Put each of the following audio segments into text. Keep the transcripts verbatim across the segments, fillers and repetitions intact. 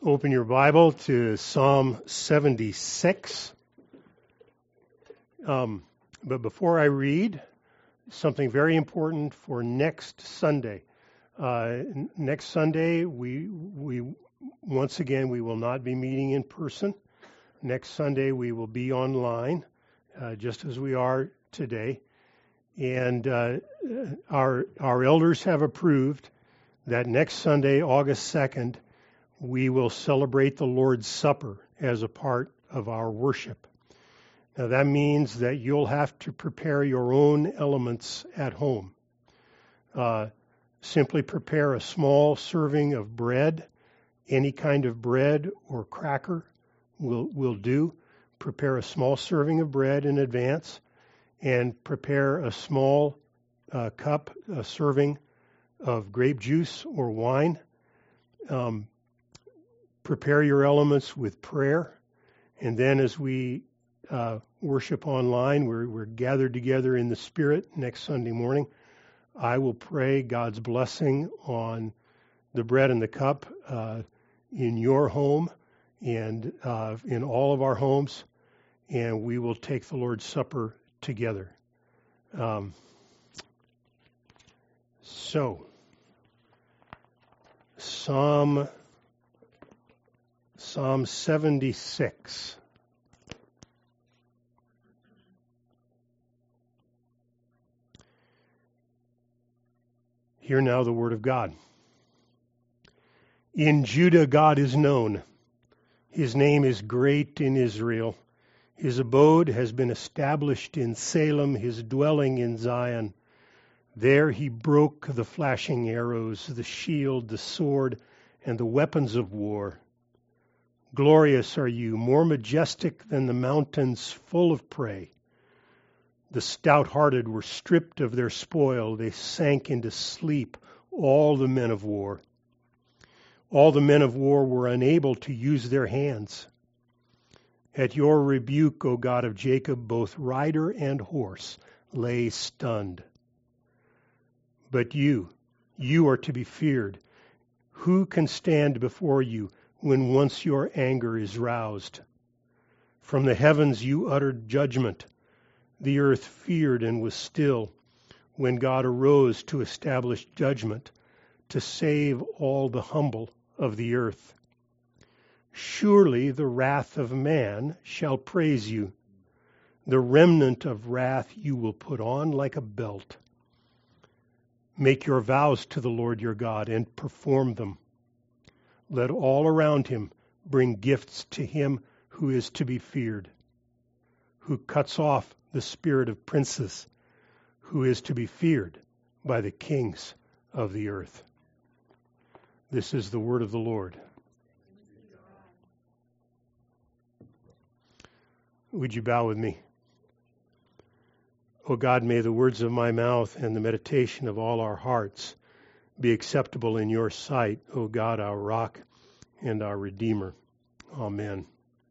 Open your Bible to Psalm seventy-six. Um, but before I read, something very important for next Sunday. Uh, n- next Sunday, we we once again we will not be meeting in person. Next Sunday, we will be online, uh, just as we are today. And uh, our our elders have approved that next Sunday, August second, we will celebrate the Lord's Supper as a part of our worship. Now that means that you'll have to prepare your own elements at home. Uh, simply prepare a small serving of bread, any kind of bread or cracker will will do. Prepare a small serving of bread in advance, and prepare a small uh, cup, a serving of grape juice or wine. Um, prepare your elements with prayer, and then as we uh, worship online, we're, we're gathered together in the Spirit next Sunday morning. I will pray God's blessing on the bread and the cup uh, in your home and uh, in all of our homes, and we will take the Lord's Supper together. Um, so, Psalm Psalm seventy-six. Hear now the word of God. In Judah God is known. His name is great in Israel. His abode has been established in Salem, his dwelling in Zion. There he broke the flashing arrows, the shield, the sword, and the weapons of war. Glorious are you, more majestic than the mountains full of prey. The stout-hearted were stripped of their spoil. They sank into sleep, all the men of war. All the men of war were unable to use their hands. At your rebuke, O God of Jacob, both rider and horse lay stunned. But you, you are to be feared. Who can stand before you when once your anger is roused? From the heavens you uttered judgment. The earth feared and was still when God arose to establish judgment, to save all the humble of the earth. Surely the wrath of man shall praise you. The remnant of wrath you will put on like a belt. Make your vows to the Lord your God and perform them. Let all around him bring gifts to him who is to be feared, who cuts off the spirit of princes, who is to be feared by the kings of the earth. This is the word of the Lord. Would you bow with me? O God, may the words of my mouth and the meditation of all our hearts be acceptable in your sight, O God, our rock and our Redeemer. Amen.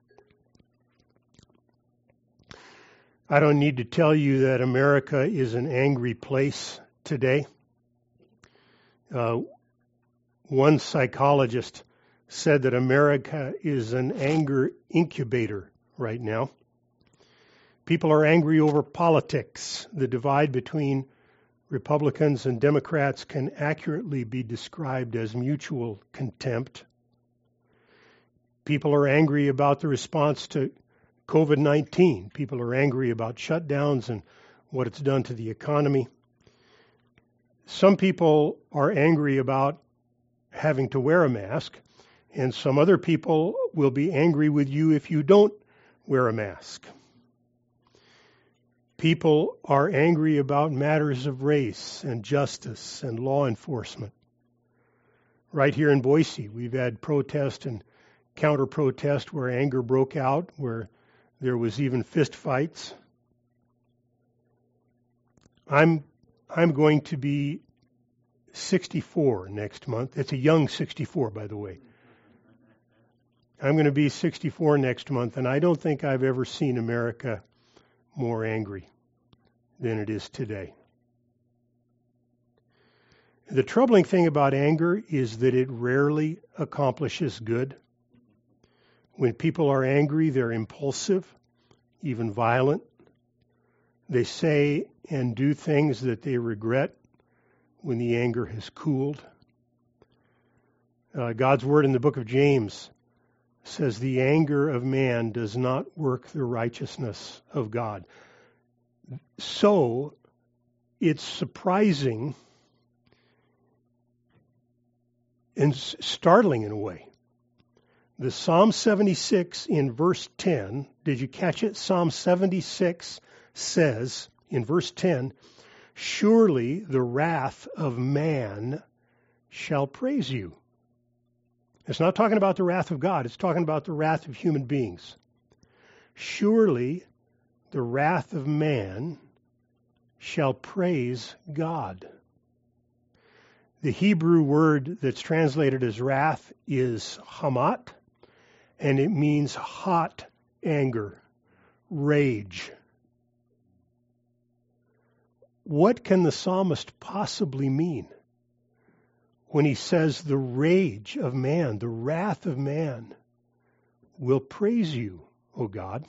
I don't need to tell you that America is an angry place today. Uh, one psychologist said that America is an anger incubator right now. People are angry over politics. The divide between Republicans and Democrats can accurately be described as mutual contempt. People are angry about the response to covid nineteen. People are angry about shutdowns and what it's done to the economy. Some people are angry about having to wear a mask, and some other people will be angry with you if you don't wear a mask. People are angry about matters of race and justice and law enforcement. Right here in Boise, we've had protest and counter-protest where anger broke out, where there was even fist fights. I'm I'm going to be sixty-four next month. It's a young sixty-four, by the way. I'm going to be sixty-four next month, and I don't think I've ever seen America more angry than it is today. The troubling thing about anger is that it rarely accomplishes good. When people are angry, they're impulsive, even violent. They say and do things that they regret when the anger has cooled. Uh, God's word in the book of James says the anger of man does not work the righteousness of God. So it's surprising and startling in a way. The Psalm seventy-six in verse ten, did you catch it? Psalm seventy-six says in verse ten, surely the wrath of man shall praise you. It's not talking about the wrath of God. It's talking about the wrath of human beings. Surely the wrath of man shall praise God. The Hebrew word that's translated as wrath is hamat, and it means hot anger, rage. What can the psalmist possibly mean when he says the rage of man, the wrath of man, will praise you, O God?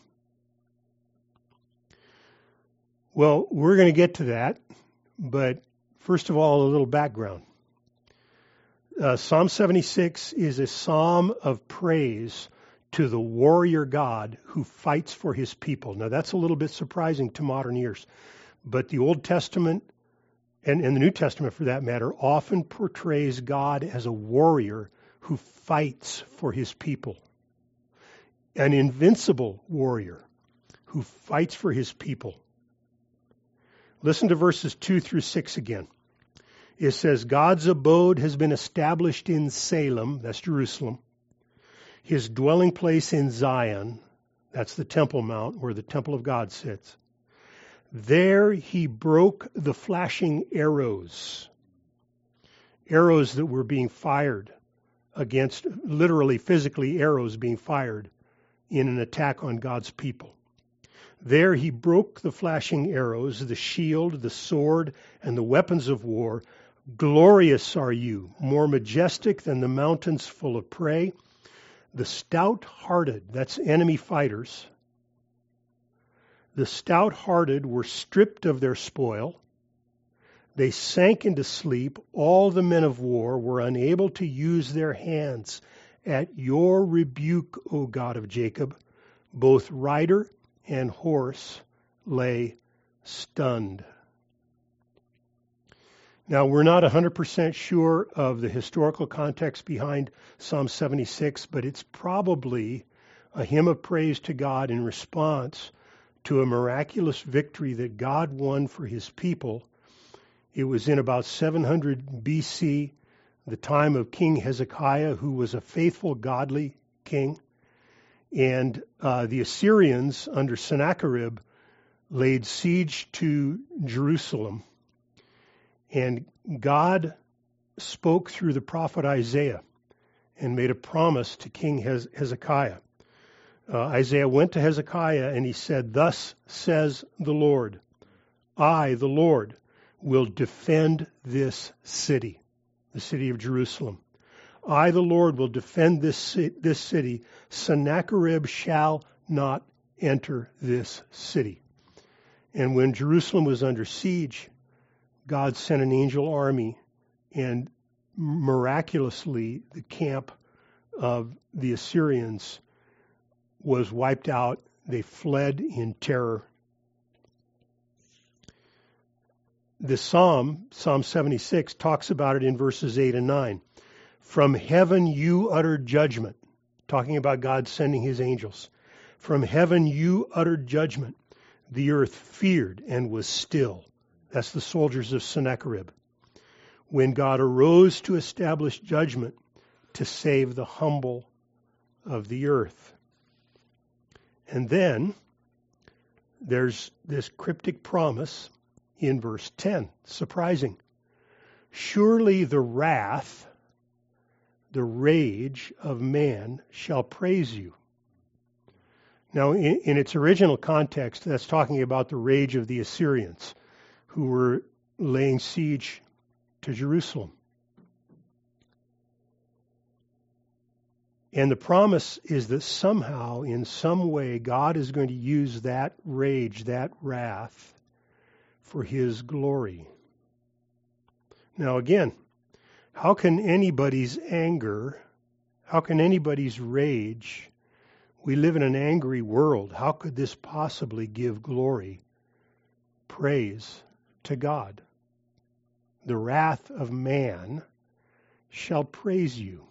Well, we're going to get to that, but first of all, a little background. Uh, Psalm seventy-six is a psalm of praise to the warrior God who fights for his people. Now, that's a little bit surprising to modern ears, but the Old Testament and, and the New Testament, for that matter, often portrays God as a warrior who fights for his people, an invincible warrior who fights for his people. Listen to verses two through six again. It says, God's abode has been established in Salem, that's Jerusalem, his dwelling place in Zion, that's the Temple Mount where the temple of God sits. There he broke the flashing arrows, arrows that were being fired against, literally, physically, arrows being fired in an attack on God's people. There he broke the flashing arrows, the shield, the sword, and the weapons of war. Glorious are you, more majestic than the mountains full of prey. The stout-hearted, that's enemy fighters, the stout-hearted were stripped of their spoil. They sank into sleep. All the men of war were unable to use their hands. At your rebuke, O God of Jacob, both rider and horse lay stunned. Now, we're not one hundred percent sure of the historical context behind Psalm seventy-six, but it's probably a hymn of praise to God in response to a miraculous victory that God won for his people. It was in about seven hundred B C, the time of King Hezekiah, who was a faithful, godly king. And uh, the Assyrians, under Sennacherib, laid siege to Jerusalem. And God spoke through the prophet Isaiah and made a promise to King Hez- Hezekiah. Uh, Isaiah went to Hezekiah and he said, Thus says the Lord, I, the Lord, will defend this city, the city of Jerusalem. I, the Lord, will defend this, this city. Sennacherib shall not enter this city. And when Jerusalem was under siege, God sent an angel army, and miraculously the camp of the Assyrians was wiped out. They fled in terror. The Psalm, Psalm seventy-six, talks about it in verses eight and nine. From heaven you uttered judgment, talking about God sending his angels. From heaven you uttered judgment. The earth feared and was still. That's the soldiers of Sennacherib. When God arose to establish judgment to save the humble of the earth. And then there's this cryptic promise in verse ten. Surprising. Surely the wrath, the rage of man shall praise you. Now, in, in its original context, that's talking about the rage of the Assyrians who were laying siege to Jerusalem. And the promise is that somehow, in some way, God is going to use that rage, that wrath, for his glory. Now again, how can anybody's anger, how can anybody's rage, we live in an angry world, how could this possibly give glory, praise to God? The wrath of man shall praise you.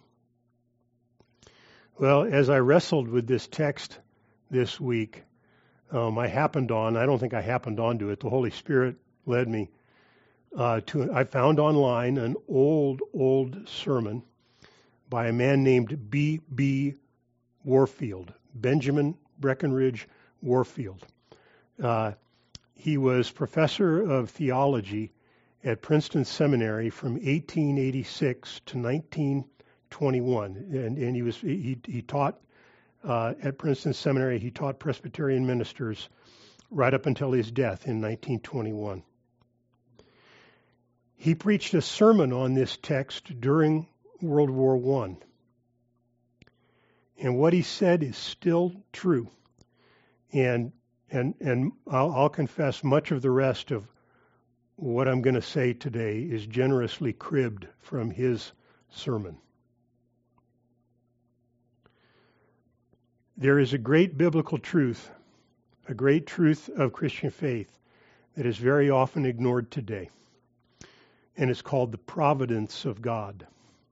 Well, as I wrestled with this text this week, um, I happened on, I don't think I happened onto it, the Holy Spirit led me uh, to, I found online an old, old sermon by a man named B B Warfield, Benjamin Breckinridge Warfield. Uh, he was professor of theology at Princeton Seminary from eighteen eighty-six to nineteen twenty-one, and, and he was he, he taught uh, at Princeton Seminary. He taught Presbyterian ministers right up until his death in nineteen twenty-one. He preached a sermon on this text during World War One, and what he said is still true. And and and I'll, I'll confess, much of the rest of what I'm going to say today is generously cribbed from his sermon. There is a great biblical truth, a great truth of Christian faith that is very often ignored today, and it's called the providence of God.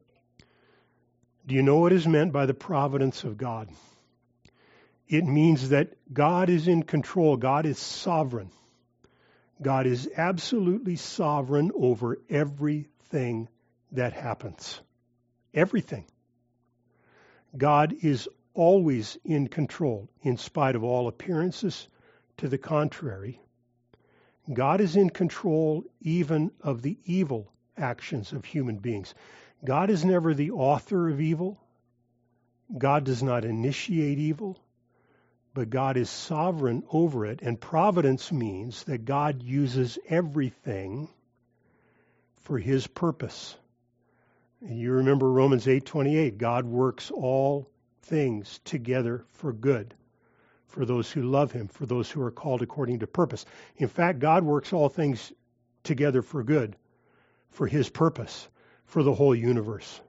Do you know what is meant by the providence of God? It means that God is in control. God is sovereign. God is absolutely sovereign over everything that happens. Everything. God is always in control, in spite of all appearances to the contrary. God is in control even of the evil actions of human beings. God is never the author of evil. God does not initiate evil, but God is sovereign over it. And providence means that God uses everything for his purpose. You remember Romans eight twenty-eight, God works all things together for good, for those who love him, for those who are called according to purpose. In fact, God works all things together for good, for his purpose, for the whole universe.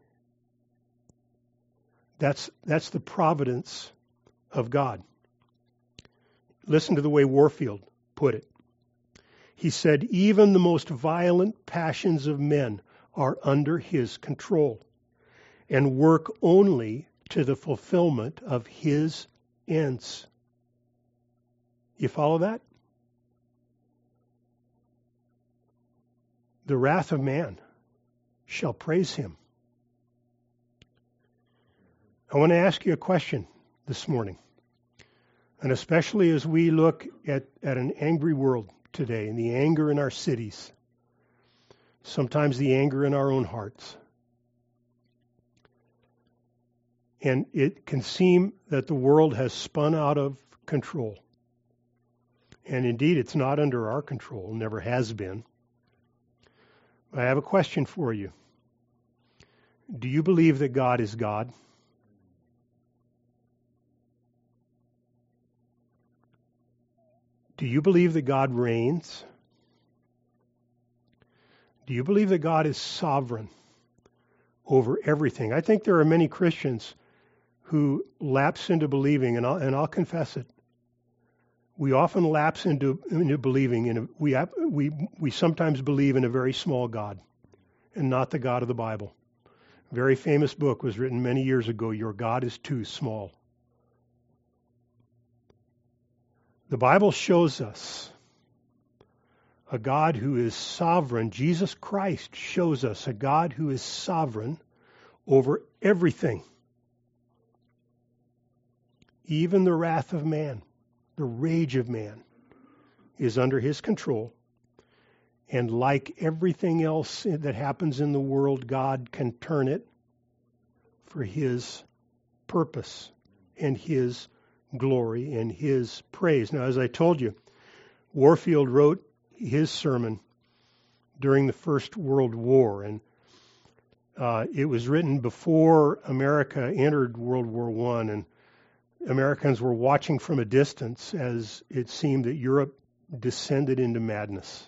That's, that's the providence of God. Listen to the way Warfield put it. He said, even the most violent passions of men are under his control and work only to the fulfillment of his ends. You follow that? The wrath of man shall praise him. I want to ask you a question this morning, and especially as we look at, at an angry world today, and the anger in our cities, sometimes the anger in our own hearts. And it can seem that the world has spun out of control. And indeed, it's not under our control, never has been. I have a question for you. Do you believe that God is God? Do you believe that God reigns? Do you believe that God is sovereign over everything? I think there are many Christians who lapse into believing, and I'll, and I'll confess it. We often lapse into, into believing in a, we we we sometimes believe in a very small God, and not the God of the Bible. A very famous book was written many years ago. Your God is too small. The Bible shows us a God who is sovereign. Jesus Christ shows us a God who is sovereign over everything. Even the wrath of man, the rage of man, is under his control. And like everything else that happens in the world, God can turn it for his purpose and his glory and his praise. Now, as I told you, Warfield wrote his sermon during the First World War, and Uh, it was written before America entered World War One, and Americans were watching from a distance as it seemed that Europe descended into madness.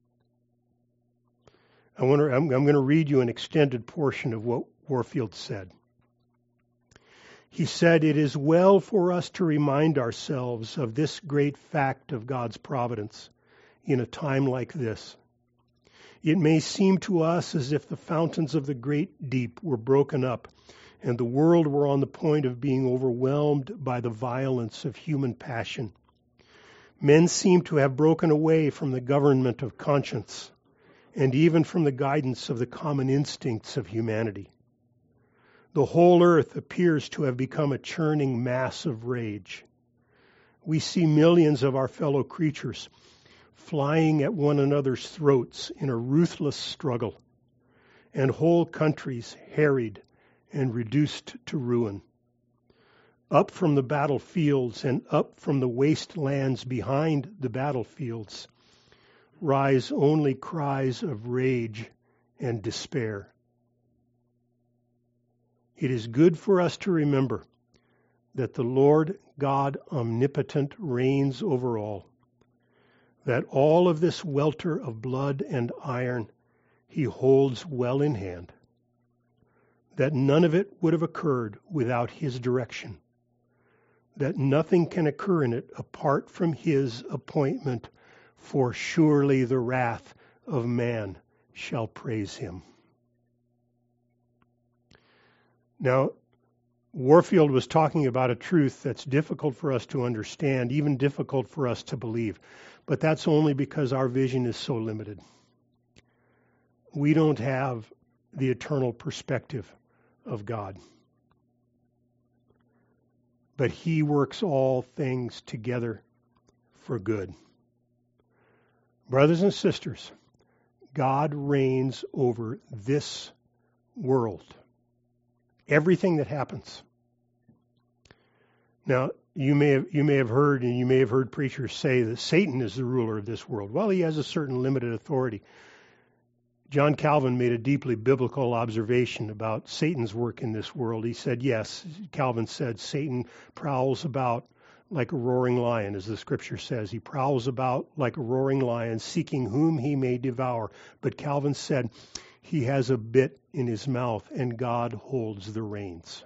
I wonder, I'm, I'm going to read you an extended portion of what Warfield said. He said, "It is well for us to remind ourselves of this great fact of God's providence in a time like this. It may seem to us as if the fountains of the great deep were broken up and the world were on the point of being overwhelmed by the violence of human passion. Men seem to have broken away from the government of conscience and even from the guidance of the common instincts of humanity. The whole earth appears to have become a churning mass of rage. We see millions of our fellow creatures flying at one another's throats in a ruthless struggle, and whole countries harried and reduced to ruin. Up from the battlefields and up from the wastelands behind the battlefields rise only cries of rage and despair. It is good for us to remember that the Lord God omnipotent reigns over all, that all of this welter of blood and iron he holds well in hand, that none of it would have occurred without his direction, that nothing can occur in it apart from his appointment, for surely the wrath of man shall praise him." Now, Warfield was talking about a truth that's difficult for us to understand, even difficult for us to believe. But that's only because our vision is so limited. We don't have the eternal perspective of God. But he works all things together for good. Brothers and sisters, God reigns over this world. Everything that happens. Now, you may have you may have heard and you may have heard preachers say that Satan is the ruler of this world. Well, he has a certain limited authority. John Calvin made a deeply biblical observation about Satan's work in this world. He said, yes, Calvin said, Satan prowls about like a roaring lion, as the scripture says. He prowls about like a roaring lion, seeking whom he may devour. But Calvin said, he has a bit in his mouth, and God holds the reins.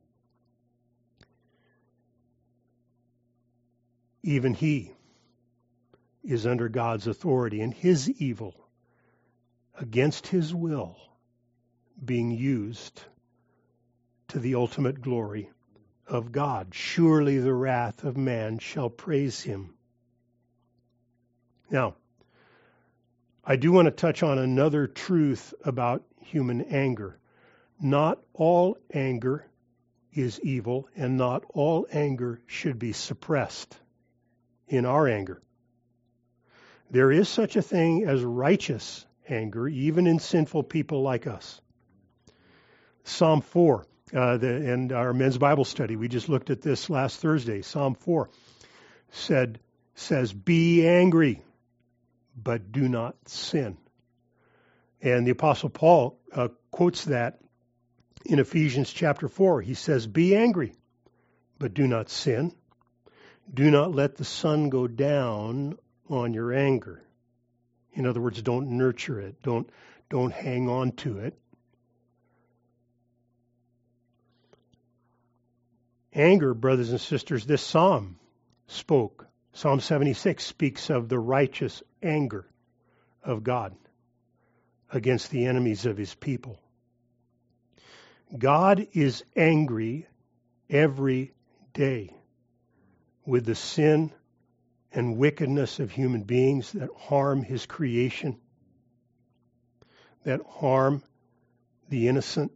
Even he is under God's authority, and his evil, against his will, being used to the ultimate glory of God. Surely the wrath of man shall praise him. Now, I do want to touch on another truth about human anger. Not all anger is evil, and not all anger should be suppressed in our anger. There is such a thing as righteous anger, even in sinful people like us. Psalm four, uh, the, in our men's Bible study, we just looked at this last Thursday. Psalm four said, says, "Be angry, but do not sin." And the Apostle Paul uh, quotes that in Ephesians chapter four. He says, "Be angry, but do not sin. Do not let the sun go down on your anger." In other words, don't nurture it. Don't, don't hang on to it. Anger, brothers and sisters, this psalm spoke. Psalm seventy-six speaks of the righteous anger of God against the enemies of his people. God is angry every day with the sin and wickedness of human beings that harm his creation, that harm the innocent.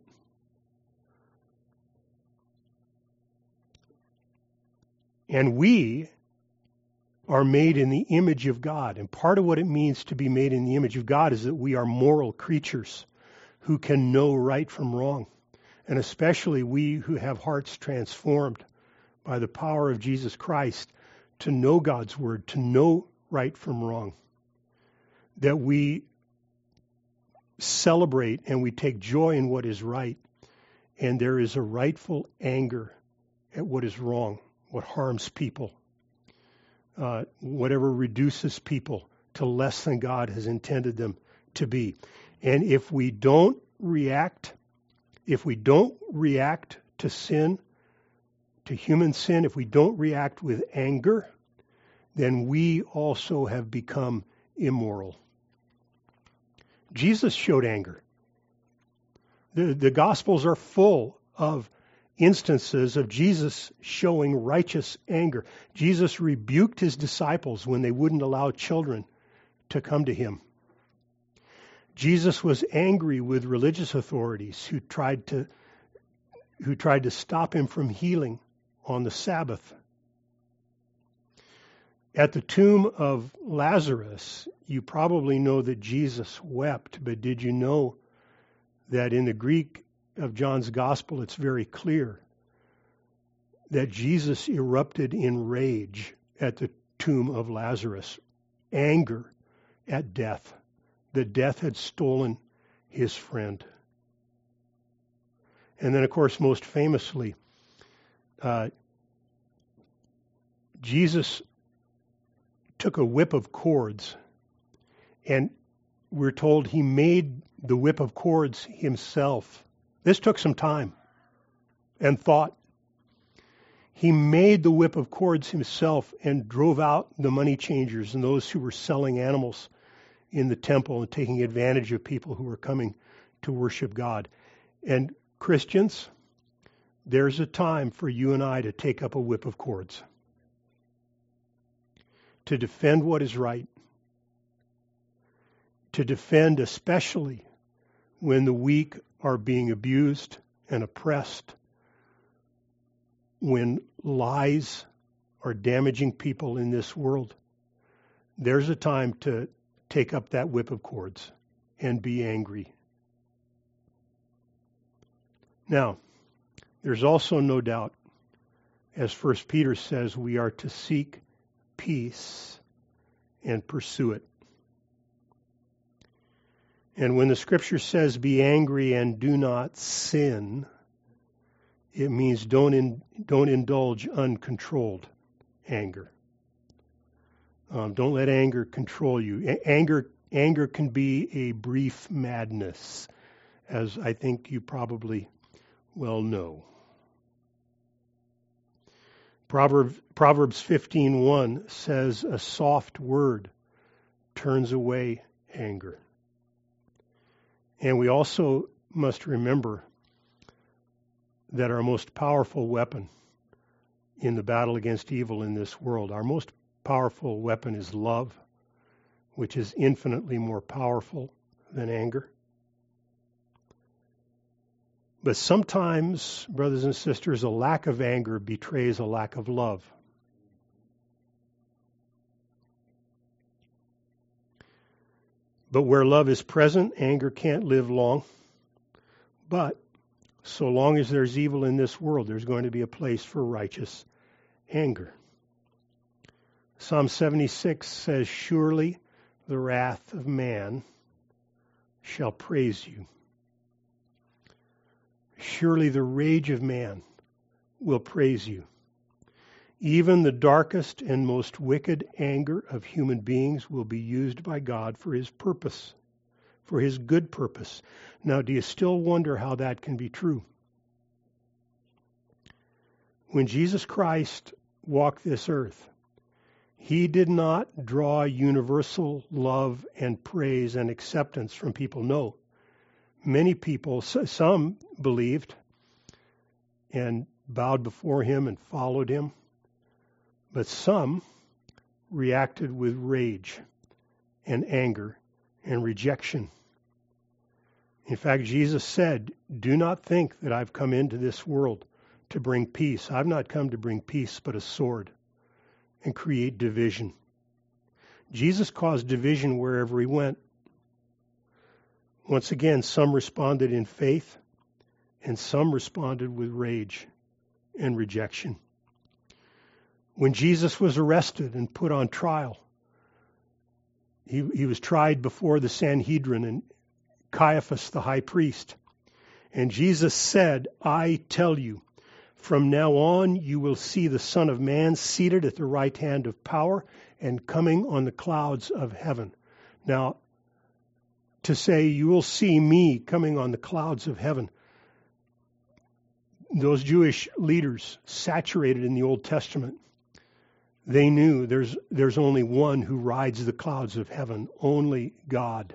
And we are made in the image of God. And part of what it means to be made in the image of God is that we are moral creatures who can know right from wrong. And especially we who have hearts transformed by the power of Jesus Christ to know God's word, to know right from wrong. That we celebrate and we take joy in what is right. And there is a rightful anger at what is wrong, what harms people, uh, whatever reduces people to less than God has intended them to be. And if we don't react, if we don't react to sin, to human sin, if we don't react with anger, then we also have become immoral. Jesus showed anger. The, the Gospels are full of instances of Jesus showing righteous anger. Jesus rebuked his disciples when they wouldn't allow children to come to him. Jesus was angry with religious authorities who tried to who tried to stop him from healing on the Sabbath. At the tomb of Lazarus, you probably know that Jesus wept, but did you know that in the Greek of John's Gospel, it's very clear that Jesus erupted in rage at the tomb of Lazarus, anger at death, that death had stolen his friend. And then, of course, most famously, uh, Jesus took a whip of cords, and we're told he made the whip of cords himself. This took some time and thought. He made the whip of cords himself and drove out the money changers and those who were selling animals in the temple and taking advantage of people who were coming to worship God. And Christians, there's a time for you and I to take up a whip of cords, to defend what is right, to defend especially when the weak are being abused and oppressed, when lies are damaging people in this world. There's a time to take up that whip of cords and be angry. Now, there's also no doubt, as First Peter says, we are to seek peace and pursue it. And when the scripture says be angry and do not sin, it means don't in, don't indulge uncontrolled anger. Um, don't let anger control you. A- anger anger can be a brief madness, as I think you probably well know. Proverbs Proverbs fifteen one says a soft word turns away anger. And we also must remember that our most powerful weapon in the battle against evil in this world, our most powerful weapon is love, which is infinitely more powerful than anger. But sometimes, brothers and sisters, a lack of anger betrays a lack of love. But where love is present, anger can't live long. But so long as there's evil in this world, there's going to be a place for righteous anger. Psalm seventy-six says, surely the wrath of man shall praise you. Surely the rage of man will praise you. Even the darkest and most wicked anger of human beings will be used by God for his purpose, for his good purpose. Now, do you still wonder how that can be true? When Jesus Christ walked this earth, he did not draw universal love and praise and acceptance from people. No. Many people, some believed and bowed before him and followed him, but some reacted with rage and anger and rejection. In fact, Jesus said, do not think that I've come into this world to bring peace. I've not come to bring peace, but a sword, and create division. Jesus caused division wherever he went. Once again, some responded in faith, and some responded with rage and rejection. When Jesus was arrested and put on trial, he, he was tried before the Sanhedrin and Caiaphas the high priest. And Jesus said, I tell you, from now on you will see the Son of Man seated at the right hand of power and coming on the clouds of heaven. Now, to say you will see me coming on the clouds of heaven, those Jewish leaders saturated in the Old Testament, they knew there's there's only one who rides the clouds of heaven, only God.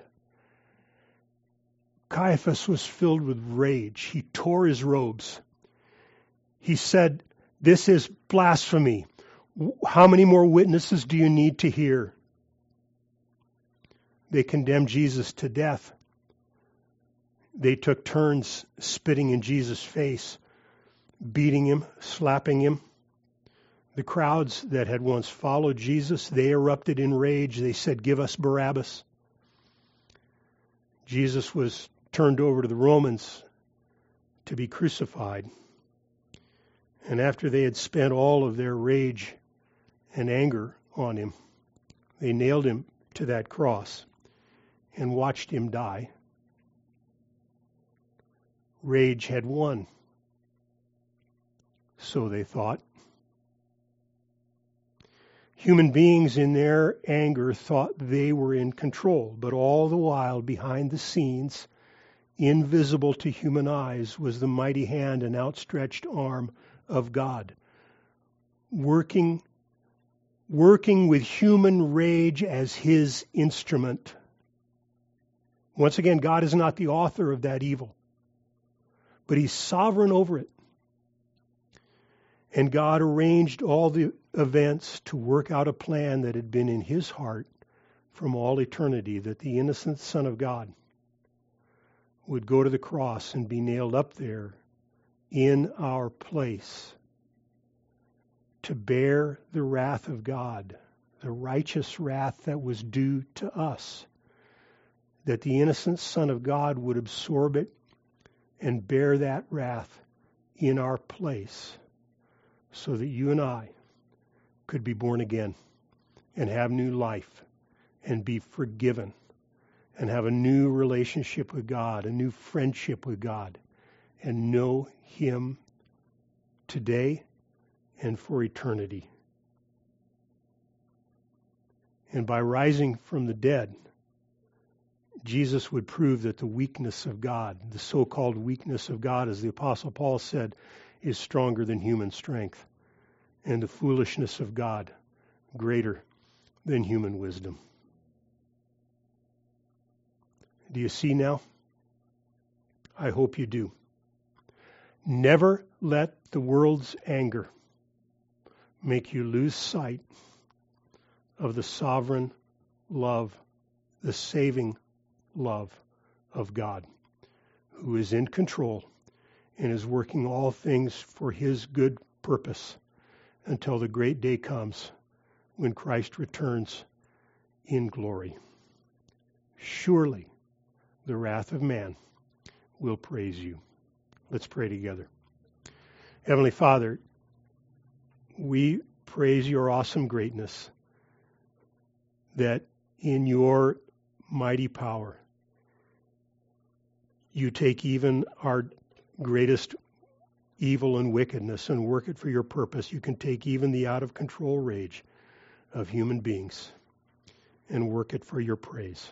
Caiaphas was filled with rage. He tore his robes. He said, this is blasphemy. How many more witnesses do you need to hear? They condemned Jesus to death. They took turns spitting in Jesus' face, beating him, slapping him. The crowds that had once followed Jesus, they erupted in rage. They said, give us Barabbas. Jesus was turned over to the Romans to be crucified. And after they had spent all of their rage and anger on him, they nailed him to that cross and watched him die. Rage had won. So they thought. Human beings in their anger thought they were in control, but all the while behind the scenes, invisible to human eyes, was the mighty hand and outstretched arm of God, working, working with human rage as his instrument. Once again, God is not the author of that evil, but he's sovereign over it. And God arranged all the events to work out a plan that had been in his heart from all eternity, that the innocent Son of God would go to the cross and be nailed up there in our place to bear the wrath of God, the righteous wrath that was due to us, that the innocent Son of God would absorb it and bear that wrath in our place, so that you and I could be born again and have new life and be forgiven and have a new relationship with God, a new friendship with God, and know him today and for eternity. And by rising from the dead, Jesus would prove that the weakness of God, the so-called weakness of God, as the Apostle Paul said, is stronger than human strength, and the foolishness of God greater than human wisdom. Do you see now? I hope you do. Never let the world's anger make you lose sight of the sovereign love, the saving love of God, who is in control and is working all things for his good purpose until the great day comes when Christ returns in glory. Surely the wrath of man will praise you. Let's pray together. Heavenly Father, we praise your awesome greatness, that in your mighty power you take even our greatest evil and wickedness and work it for your purpose. You can take even the out-of-control rage of human beings and work it for your praise.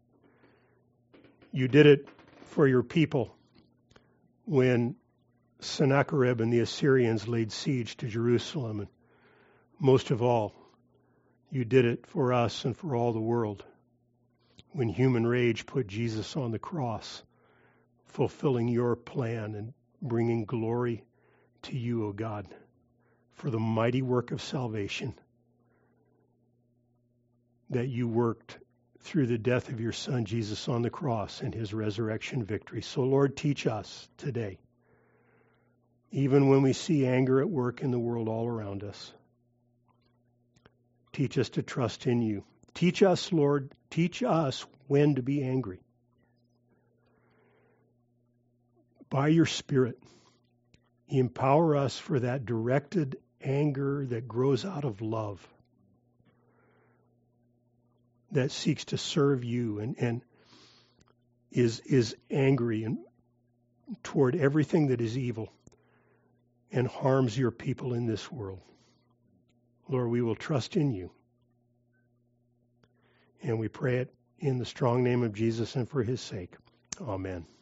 You did it for your people when Sennacherib and the Assyrians laid siege to Jerusalem. And most of all, you did it for us and for all the world when human rage put Jesus on the cross, fulfilling your plan and bringing glory to you, O God, for the mighty work of salvation that you worked through the death of your Son, Jesus, on the cross and his resurrection victory. So, Lord, teach us today, even when we see anger at work in the world all around us. Teach us to trust in you. Teach us, Lord, teach us when to be angry. By your Spirit, empower us for that directed anger that grows out of love, that seeks to serve you and, and, is is angry and toward everything that is evil and harms your people in this world. Lord, we will trust in you. And we pray it in the strong name of Jesus and for his sake. Amen.